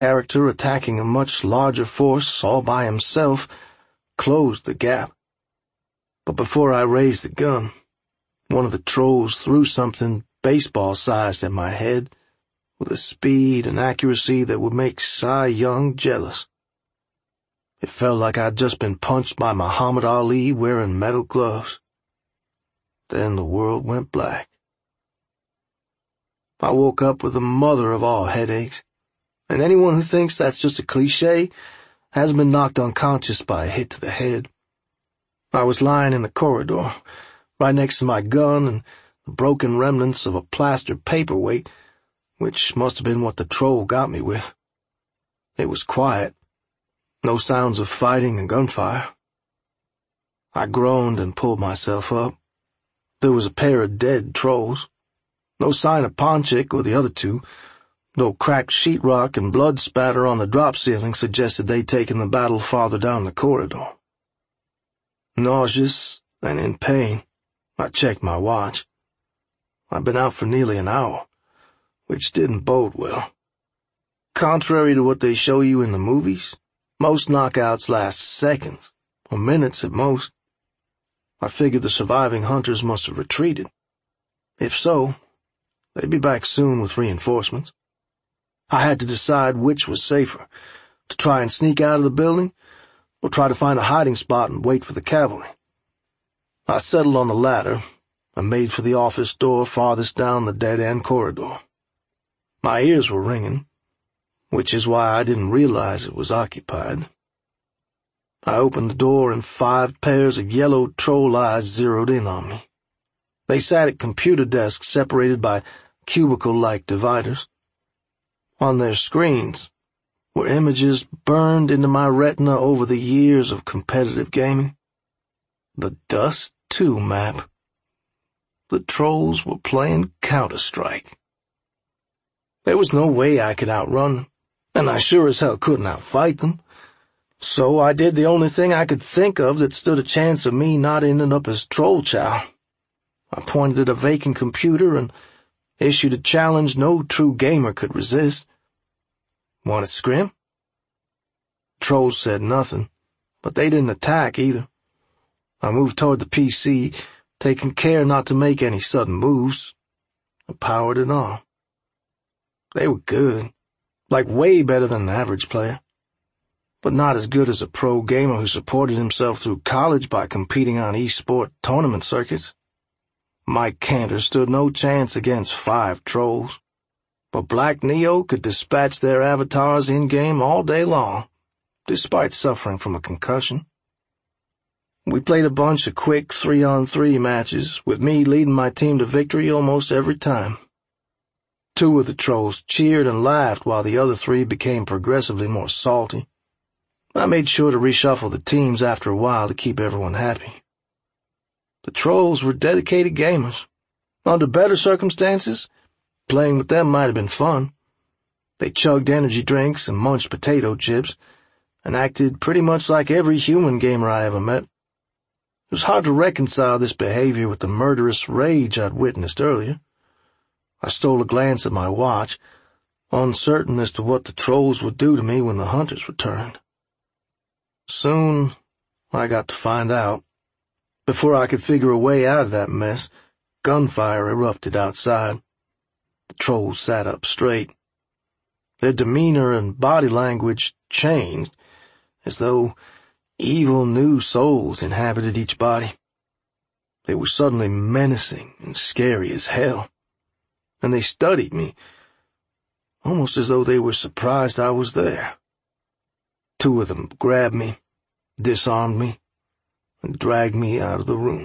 character attacking a much larger force all by himself closed the gap. But before I raised the gun, one of the trolls threw something baseball-sized at my head with a speed and accuracy that would make Cy Young jealous. It felt like I'd just been punched by Muhammad Ali wearing metal gloves. Then the world went black. I woke up with the mother of all headaches, and anyone who thinks that's just a cliché hasn't been knocked unconscious by a hit to the head. I was lying in the corridor, right next to my gun and the broken remnants of a plaster paperweight, which must have been what the troll got me with. It was quiet. No sounds of fighting and gunfire. I groaned and pulled myself up. There was a pair of dead trolls. No sign of Ponchik or the other two, though cracked sheetrock and blood spatter on the drop ceiling suggested they'd taken the battle farther down the corridor. Nauseous and in pain, I checked my watch. I'd been out for nearly an hour, which didn't bode well. Contrary to what they show you in the movies, most knockouts last seconds, or minutes at most. I figured the surviving hunters must have retreated. If so, they'd be back soon with reinforcements. I had to decide which was safer, to try and sneak out of the building, or try to find a hiding spot and wait for the cavalry. I settled on the latter and made for the office door farthest down the dead-end corridor. My ears were ringing, which is why I didn't realize it was occupied. I opened the door and 5 pairs of yellow troll eyes zeroed in on me. They sat at computer desks separated by cubicle-like dividers. On their screens were images burned into my retina over the years of competitive gaming. The Dust 2 map. The trolls were playing Counter-Strike. There was no way I could outrun them, and I sure as hell couldn't outfight them. So I did the only thing I could think of that stood a chance of me not ending up as troll chow. I pointed at a vacant computer and issued a challenge no true gamer could resist. Want to scrim? Trolls said nothing, but they didn't attack either. I moved toward the PC, taking care not to make any sudden moves, and powered it on. They were good, like way better than an average player, but not as good as a pro gamer who supported himself through college by competing on e-sport tournament circuits. Mike Cantor stood no chance against 5 trolls, but Black Neo could dispatch their avatars in-game all day long, despite suffering from a concussion. We played a bunch of quick 3-on-3 matches, with me leading my team to victory almost every time. 2 of the trolls cheered and laughed while the other 3 became progressively more salty. I made sure to reshuffle the teams after a while to keep everyone happy. The trolls were dedicated gamers. Under better circumstances, playing with them might have been fun. They chugged energy drinks and munched potato chips, and acted pretty much like every human gamer I ever met. It was hard to reconcile this behavior with the murderous rage I'd witnessed earlier. I stole a glance at my watch, uncertain as to what the trolls would do to me when the hunters returned. Soon, I got to find out. Before I could figure a way out of that mess, gunfire erupted outside. The trolls sat up straight. Their demeanor and body language changed, as though evil new souls inhabited each body. They were suddenly menacing and scary as hell, and they studied me, almost as though they were surprised I was there. 2 of them grabbed me, disarmed me, and dragged me out of the room.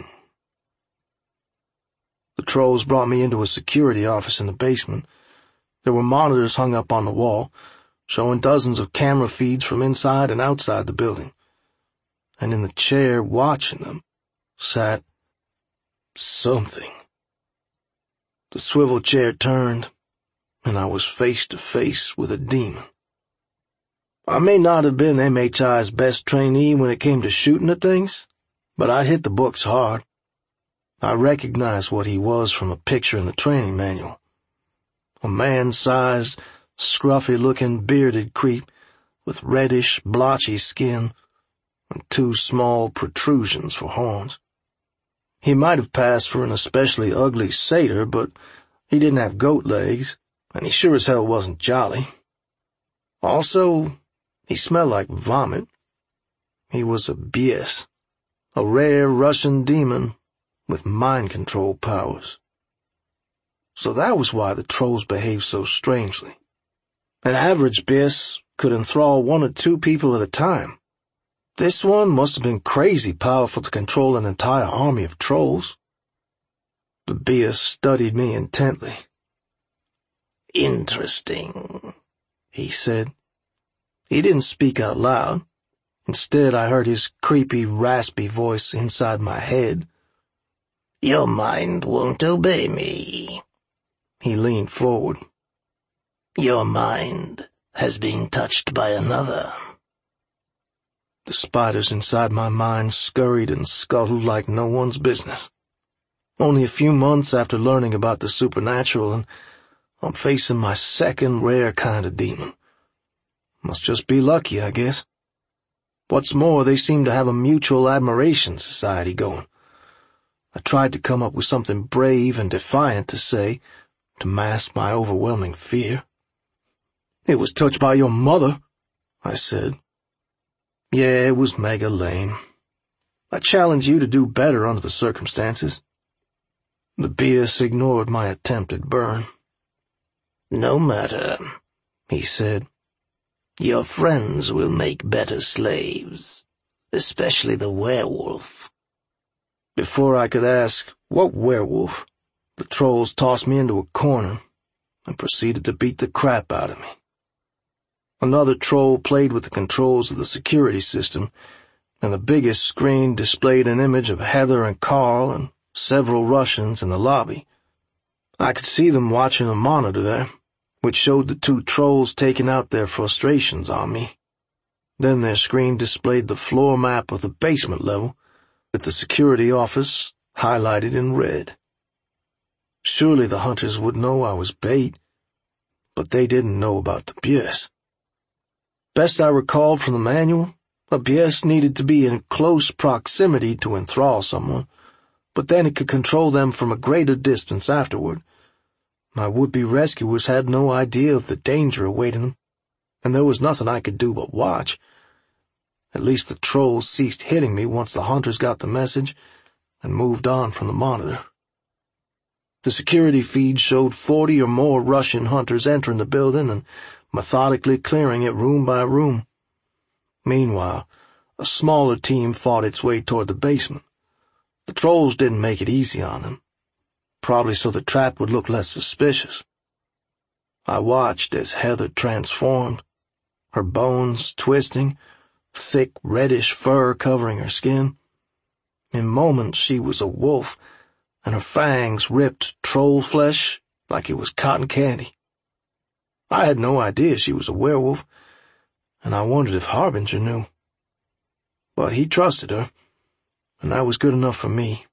The trolls brought me into a security office in the basement. There were monitors hung up on the wall, showing dozens of camera feeds from inside and outside the building. And in the chair watching them sat something. The swivel chair turned, and I was face to face with a demon. I may not have been MHI's best trainee when it came to shooting at things, but I hit the books hard. I recognized what he was from a picture in the training manual. A man-sized, scruffy-looking bearded creep with reddish, blotchy skin and two small protrusions for horns. He might have passed for an especially ugly satyr, but he didn't have goat legs, and he sure as hell wasn't jolly. Also, he smelled like vomit. He was a Bies, a rare Russian demon with mind control powers. So that was why the trolls behaved so strangely. An average Bies could enthrall 1 or 2 people at a time. This one must have been crazy powerful to control an entire army of trolls. The Bies studied me intently. "Interesting," he said. He didn't speak out loud. Instead, I heard his creepy, raspy voice inside my head. "Your mind won't obey me." He leaned forward. "Your mind has been touched by another." The spiders inside my mind scurried and scuttled like no one's business. Only a few months after learning about the supernatural, and I'm facing my second rare kind of demon. Must just be lucky, I guess. What's more, they seem to have a mutual admiration society going. I tried to come up with something brave and defiant to say, to mask my overwhelming fear. "It was touched by your mother," I said. "Yeah, it was mega lame. I challenge you to do better under the circumstances." The Bies ignored my attempted burn. "No matter," he said. "Your friends will make better slaves, especially the werewolf." Before I could ask, "What werewolf?" the trolls tossed me into a corner and proceeded to beat the crap out of me. Another troll played with the controls of the security system, and the biggest screen displayed an image of Heather and Carl and several Russians in the lobby. I could see them watching a monitor there, which showed the 2 trolls taking out their frustrations on me. Then their screen displayed the floor map of the basement level, with the security office highlighted in red. Surely the hunters would know I was bait, but they didn't know about the Bies. Best I recalled from the manual, a Bies needed to be in close proximity to enthrall someone, but then it could control them from a greater distance afterward. My would-be rescuers had no idea of the danger awaiting them, and there was nothing I could do but watch. At least the trolls ceased hitting me once the hunters got the message and moved on from the monitor. The security feed showed 40 or more Russian hunters entering the building and methodically clearing it room by room. Meanwhile, a smaller team fought its way toward the basement. The trolls didn't make it easy on them, probably so the trap would look less suspicious. I watched as Heather transformed, her bones twisting, thick reddish fur covering her skin. In moments she was a wolf, and her fangs ripped troll flesh like it was cotton candy. I had no idea she was a werewolf, and I wondered if Harbinger knew. But he trusted her, and that was good enough for me.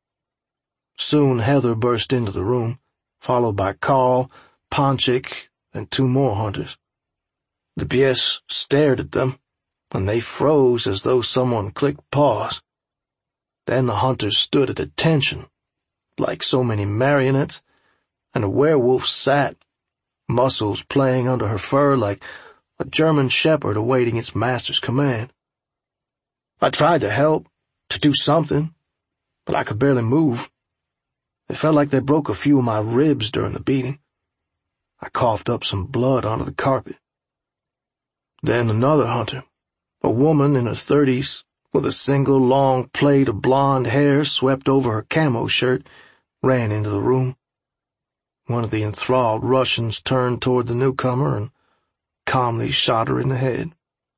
Soon Heather burst into the room, followed by Carl, Ponchik, and 2 more hunters. The Bies stared at them, and they froze as though someone clicked pause. Then the hunters stood at attention, like so many marionettes, and the werewolf sat, muscles playing under her fur like a German shepherd awaiting its master's command. I tried to help, to do something, but I could barely move. It felt like they broke a few of my ribs during the beating. I coughed up some blood onto the carpet. Then another hunter, a woman in her 30s, with a single long plait of blonde hair swept over her camo shirt, ran into the room. One of the enthralled Russians turned toward the newcomer and calmly shot her in the head.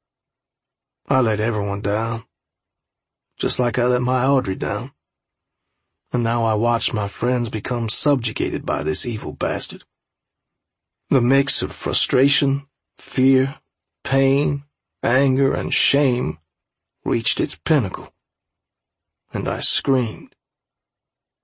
I let everyone down, just like I let my Audrey down. And now I watched my friends become subjugated by this evil bastard. The mix of frustration, fear, pain, anger, and shame reached its pinnacle, and I screamed.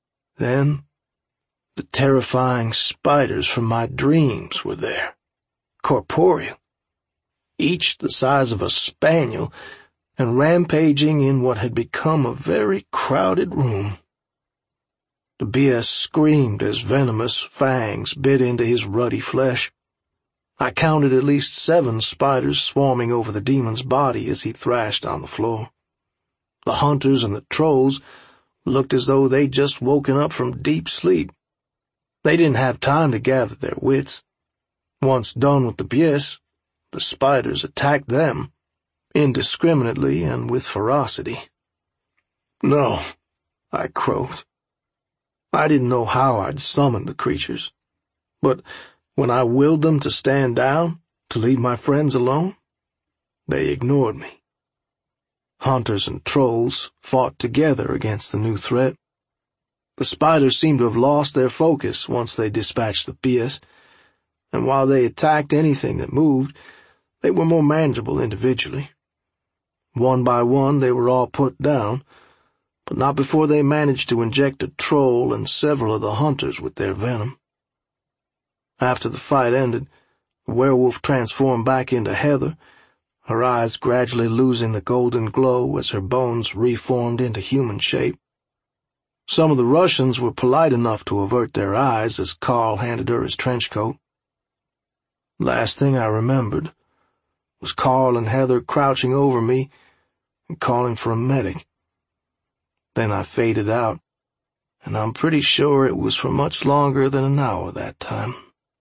Then, the terrifying spiders from my dreams were there. corporeal, each the size of a spaniel, and rampaging in what had become a very crowded room. The BS screamed as venomous fangs bit into his ruddy flesh. I counted at least 7 spiders swarming over the demon's body as he thrashed on the floor. The hunters and the trolls looked as though they'd just woken up from deep sleep. They didn't have time to gather their wits. Once done with the BS, the spiders attacked them, indiscriminately and with ferocity. "No," I croaked. I didn't know how I'd summoned the creatures, but when I willed them to stand down, to leave my friends alone, they ignored me. Hunters and trolls fought together against the new threat. The spiders seemed to have lost their focus once they dispatched the BS, and while they attacked anything that moved, they were more manageable individually. One by one they were all put down, but not before they managed to inject a troll and several of the hunters with their venom. After the fight ended, the werewolf transformed back into Heather, her eyes gradually losing the golden glow as her bones reformed into human shape. Some of the Russians were polite enough to avert their eyes as Carl handed her his trench coat. Last thing I remembered was Carl and Heather crouching over me and calling for a medic. Then I faded out, and I'm pretty sure it was for much longer than an hour that time.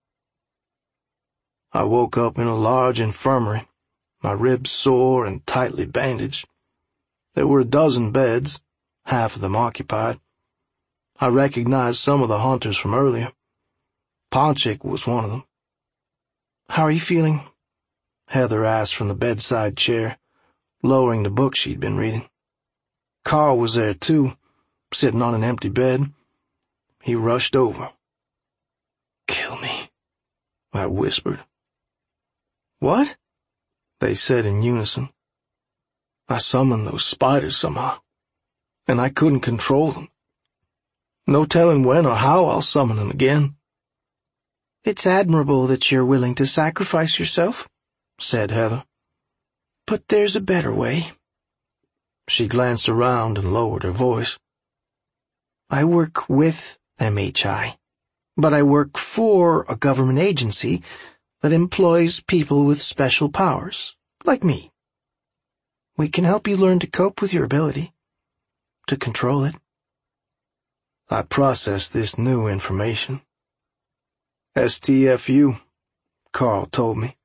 I woke up in a large infirmary, my ribs sore and tightly bandaged. There were a dozen beds, half of them occupied. I recognized some of the hunters from earlier. Ponchik was one of them. "How are you feeling?" Heather asked from the bedside chair, lowering the book she'd been reading. Carl was there too, sitting on an empty bed. He rushed over. "Kill me," I whispered. "What?" they said in unison. "I summoned those spiders somehow, and I couldn't control them. No telling when or how I'll summon them again." "It's admirable that you're willing to sacrifice yourself," said Heather. "But there's a better way." She glanced around and lowered her voice. "I work with MHI, but I work for a government agency that employs people with special powers, like me. We can help you learn to cope with your ability, to control it." I processed this new information. "STFU," Carl told me.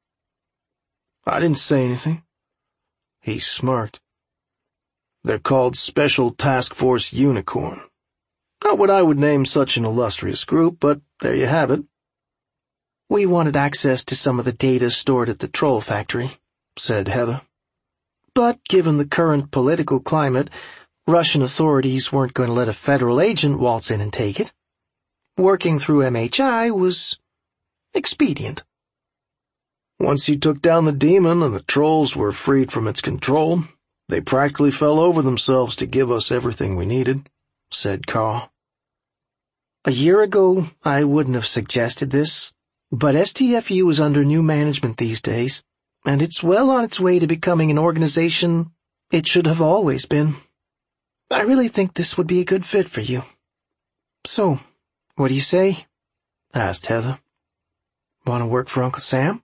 I didn't say anything. He smirked. "They're called Special Task Force Unicorn. Not what I would name such an illustrious group, but there you have it." "We wanted access to some of the data stored at the troll factory," said Heather. "But given the current political climate, Russian authorities weren't going to let a federal agent waltz in and take it. Working through MHI was expedient." "Once you took down the demon and the trolls were freed from its control, they practically fell over themselves to give us everything we needed," said Carl. "A year ago, I wouldn't have suggested this, but STFU is under new management these days, and it's well on its way to becoming an organization it should have always been. I really think this would be a good fit for you. So, what do you say?" asked Heather. "Want to work for Uncle Sam?"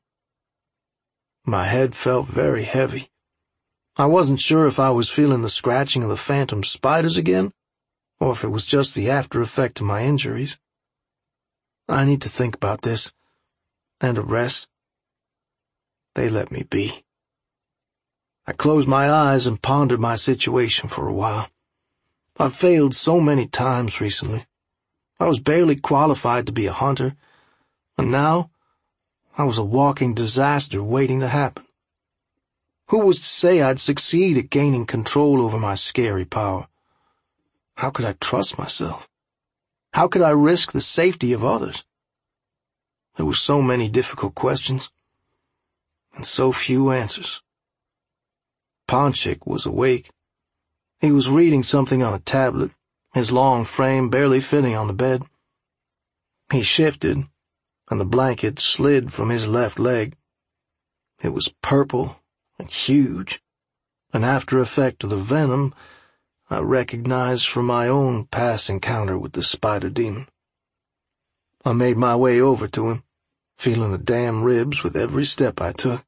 My head felt very heavy. I wasn't sure if I was feeling the scratching of the phantom spiders again, or if it was just the after effect of my injuries. I need to think about this, and a rest. They let me be. I closed my eyes and pondered my situation for a while. I've failed so many times recently. I was barely qualified to be a hunter, and now I was a walking disaster waiting to happen. Who was to say I'd succeed at gaining control over my scary power? How could I trust myself? How could I risk the safety of others? There were so many difficult questions, and so few answers. Ponchik was awake. He was reading something on a tablet, his long frame barely fitting on the bed. He shifted, and the blanket slid from his left leg, It was purple and huge, an after effect of the venom I recognized from my own past encounter with the spider demon. I made my way over to him, feeling the damn ribs with every step I took.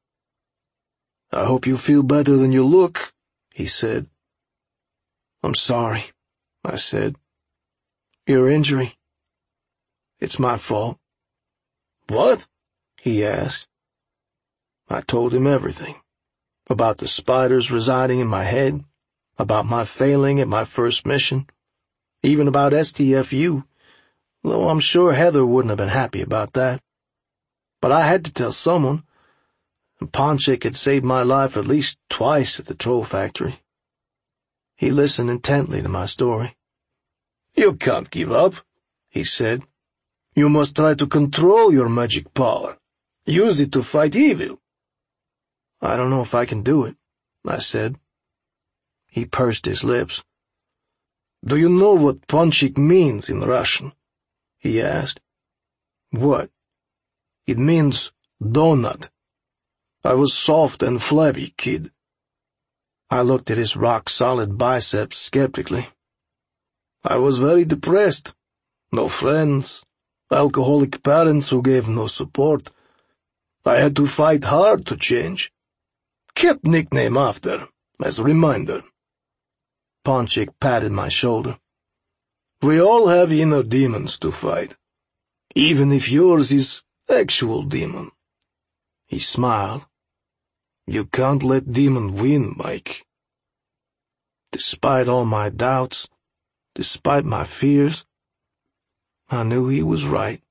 "I hope you feel better than you look," he said. "I'm sorry," I said. "Your injury? It's my fault." "What?" he asked. I told him everything. About the spiders residing in my head, about my failing at my first mission, even about STFU, though I'm sure Heather wouldn't have been happy about that. But I had to tell someone, and Ponchik had saved my life at least twice at the troll factory. He listened intently to my story. "You can't give up," he said. "You must try to control your magic power. Use it to fight evil." "I don't know if I can do it," I said. He pursed his lips. "Do you know what Ponchik means in Russian?" he asked. "What?" "It means donut. I was soft and flabby, kid." I looked at his rock-solid biceps skeptically. "I was very depressed. No friends. Alcoholic parents who gave no support. I had to fight hard to change. Kept nickname after, as a reminder." Ponchik patted my shoulder. "We all have inner demons to fight, even if yours is actual demon." He smiled. "You can't let demon win, Mike." Despite all my doubts, despite my fears, I knew he was right.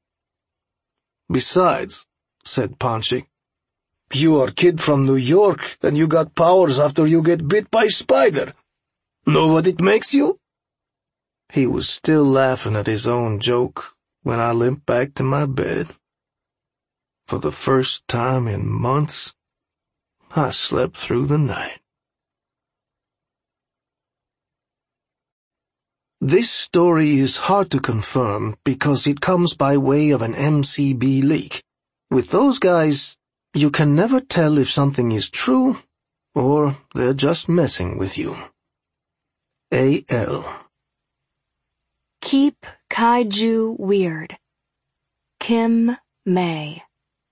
"Besides," said Ponchik, "you are a kid from New York and you got powers after you get bit by spider. Know what it makes you?" He was still laughing at his own joke when I limped back to my bed. For the first time in months, I slept through the night. This story is hard to confirm because it comes by way of an MCB leak. With those guys, you can never tell if something is true or they're just messing with you. A.L. Keep Kaiju Weird. Kim May.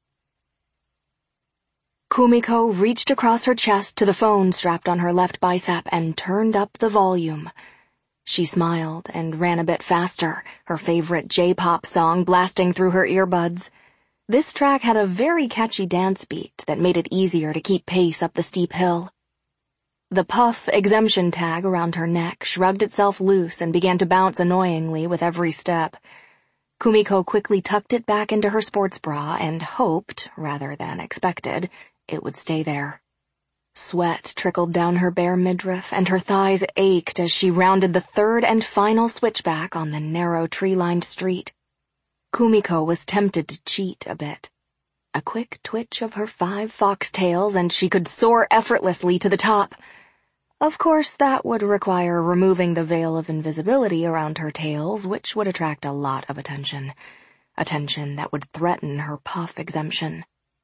Kumiko reached across her chest to the phone strapped on her left bicep and turned up the volume. She smiled and ran a bit faster, her favorite J-pop song blasting through her earbuds. This track had a very catchy dance beat that made it easier to keep pace up the steep hill. The puff exemption tag around her neck shrugged itself loose and began to bounce annoyingly with every step. Kumiko quickly tucked it back into her sports bra and hoped, rather than expected, it would stay there. Sweat trickled down her bare midriff and her thighs ached as she rounded the third and final switchback on the narrow tree-lined street. Kumiko was tempted to cheat a bit. A quick twitch of her 5 foxtails and she could soar effortlessly to the top. Of course, that would require removing the veil of invisibility around her tails, which would attract a lot of attention. Attention that would threaten her puff exemption.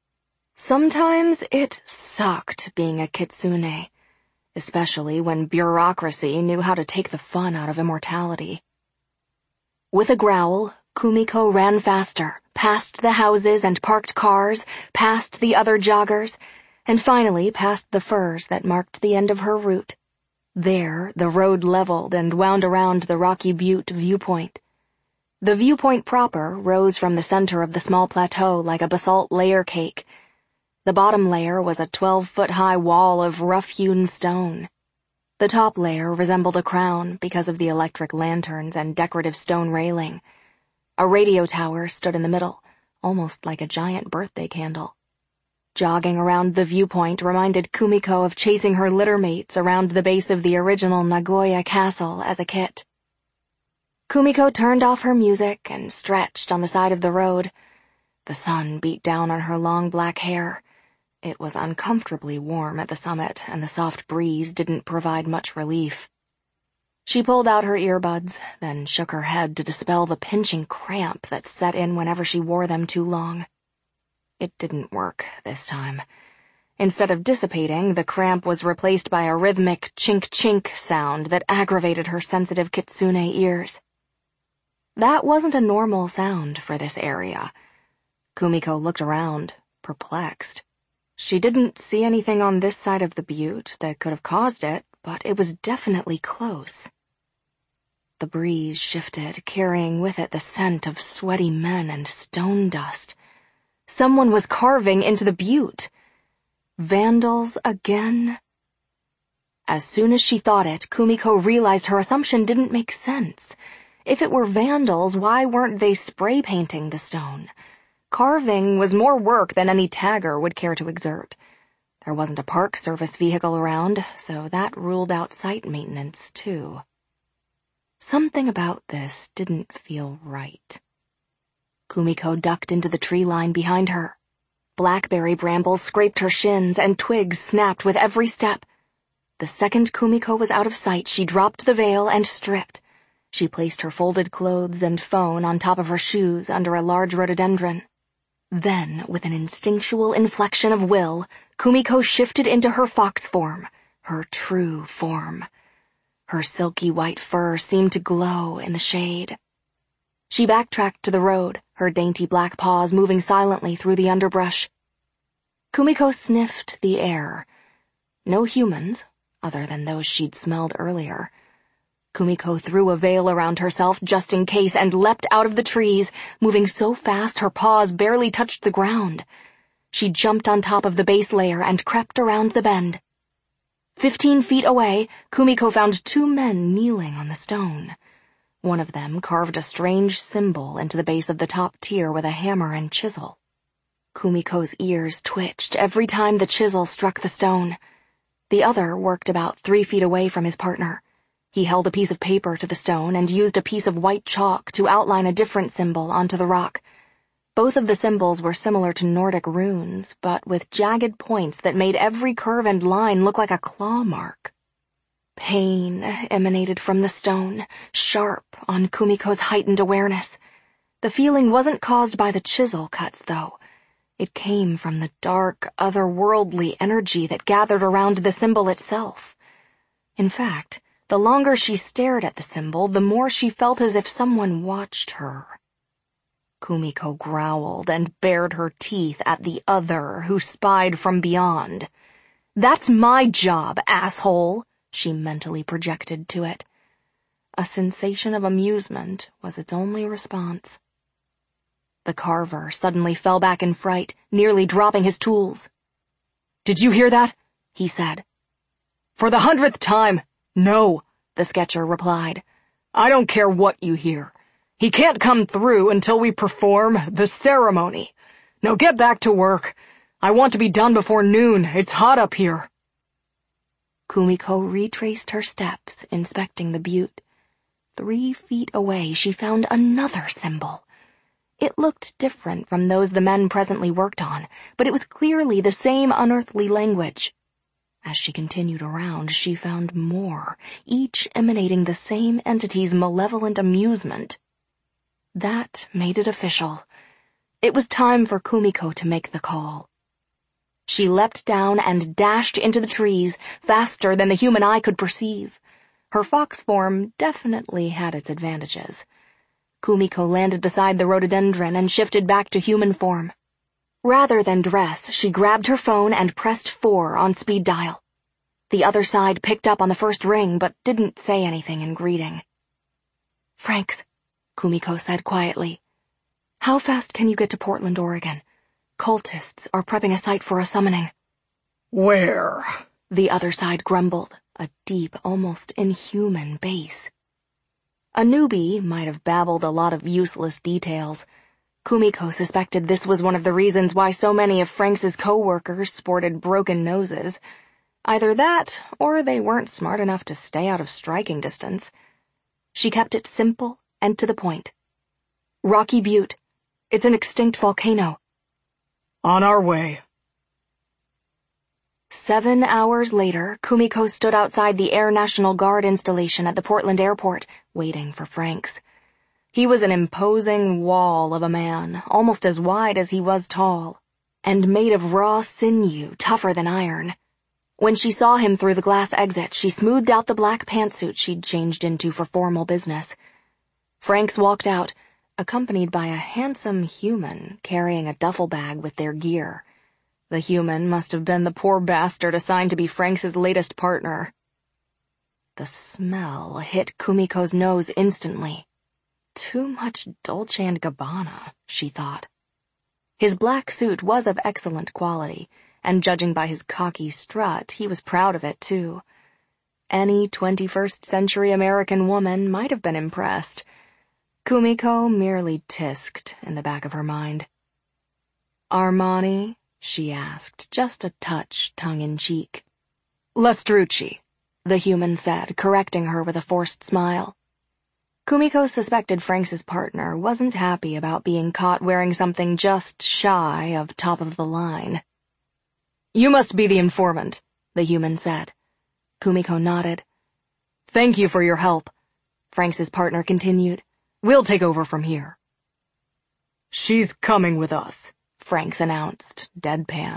Sometimes it sucked being a kitsune, especially when bureaucracy knew how to take the fun out of immortality. With a growl, Kumiko ran faster, past the houses and parked cars, past the other joggers, and finally past the firs that marked the end of her route. There, the road leveled and wound around the Rocky Butte viewpoint. The viewpoint proper rose from the center of the small plateau like a basalt layer cake. The bottom layer was a 12-foot-high wall of rough-hewn stone. The top layer resembled a crown because of the electric lanterns and decorative stone railing. A radio tower stood in the middle, almost like a giant birthday candle. Jogging around the viewpoint reminded Kumiko of chasing her littermates around the base of the original Nagoya Castle as a kit. Kumiko turned off her music and stretched on the side of the road. The sun beat down on her long black hair. It was uncomfortably warm at the summit, and the soft breeze didn't provide much relief. She pulled out her earbuds, then shook her head to dispel the pinching cramp that set in whenever she wore them too long. It didn't work this time. Instead of dissipating, the cramp was replaced by a rhythmic chink-chink sound that aggravated her sensitive kitsune ears. That wasn't a normal sound for this area. Kumiko looked around, perplexed. She didn't see anything on this side of the butte that could have caused it, but it was definitely close. The breeze shifted, carrying with it the scent of sweaty men and stone dust. Someone was carving into the butte. Vandals again? As soon as she thought it, Kumiko realized her assumption didn't make sense. If it were vandals, why weren't they spray painting the stone? Carving was more work than any tagger would care to exert. There wasn't a Park Service vehicle around, so that ruled out site maintenance, too. Something about this didn't feel right. Kumiko ducked into the tree line behind her. Blackberry brambles scraped her shins and twigs snapped with every step. The second Kumiko was out of sight, she dropped the veil and stripped. She placed her folded clothes and phone on top of her shoes under a large rhododendron. Then, with an instinctual inflection of will, Kumiko shifted into her fox form, her true form. Her silky white fur seemed to glow in the shade. She backtracked to the road, her dainty black paws moving silently through the underbrush. Kumiko sniffed the air. No humans, other than those she'd smelled earlier. Kumiko threw a veil around herself just in case and leapt out of the trees, moving so fast her paws barely touched the ground. She jumped on top of the base layer and crept around the bend. 15 feet away, Kumiko found 2 men kneeling on the stone. One of them carved a strange symbol into the base of the top tier with a hammer and chisel. Kumiko's ears twitched every time the chisel struck the stone. The other worked about 3 feet away from his partner. He held a piece of paper to the stone and used a piece of white chalk to outline a different symbol onto the rock. Both of the symbols were similar to Nordic runes, but with jagged points that made every curve and line look like a claw mark. Pain emanated from the stone, sharp on Kumiko's heightened awareness. The feeling wasn't caused by the chisel cuts, though. It came from the dark, otherworldly energy that gathered around the symbol itself. In fact, the longer she stared at the symbol, the more she felt as if someone watched her. Kumiko growled and bared her teeth at the other who spied from beyond. "That's my job, asshole," she mentally projected to it. A sensation of amusement was its only response. The carver suddenly fell back in fright, nearly dropping his tools. "Did you hear that?" he said. "For the 100th time, no," the sketcher replied. "I don't care what you hear. He can't come through until we perform the ceremony. Now get back to work. I want to be done before noon. It's hot up here." Kumiko retraced her steps, inspecting the butte. 3 feet away, she found another symbol. It looked different from those the men presently worked on, but it was clearly the same unearthly language. As she continued around, she found more, each emanating the same entity's malevolent amusement. That made it official. It was time for Kumiko to make the call. She leapt down and dashed into the trees, faster than the human eye could perceive. Her fox form definitely had its advantages. Kumiko landed beside the rhododendron and shifted back to human form. Rather than dress, she grabbed her phone and pressed 4 on speed dial. The other side picked up on the first ring, but didn't say anything in greeting. "Franks," Kumiko said quietly. "How fast can you get to Portland, Oregon? Cultists are prepping a site for a summoning." "Where?" the other side grumbled, a deep, almost inhuman bass. A newbie might have babbled a lot of useless details. Kumiko suspected this was one of the reasons why so many of Franks' co-workers sported broken noses. Either that, or they weren't smart enough to stay out of striking distance. She kept it simple and to the point. "Rocky Butte. It's an extinct volcano." "On our way." 7 hours later, Kumiko stood outside the Air National Guard installation at the Portland airport, waiting for Franks. He was an imposing wall of a man, almost as wide as he was tall. and made of raw sinew, tougher than iron. When she saw him through the glass exit, she smoothed out the black pantsuit she'd changed into for formal business. Franks walked out, accompanied by a handsome human carrying a duffel bag with their gear. The human must have been the poor bastard assigned to be Franks's latest partner. The smell hit Kumiko's nose instantly. Too much Dolce & Gabbana, she thought. His black suit was of excellent quality, and judging by his cocky strut, he was proud of it, too. Any 21st-century American woman might have been impressed. Kumiko merely tisked in the back of her mind. "Armani?" she asked, just a touch tongue-in-cheek. "Lestrucci," the human said, correcting her with a forced smile. Kumiko suspected Franks's partner wasn't happy about being caught wearing something just shy of top of the line. "You must be the informant," the human said. Kumiko nodded. "Thank you for your help," Franks's partner continued. "We'll take over from here." "She's coming with us," Franks announced, deadpan.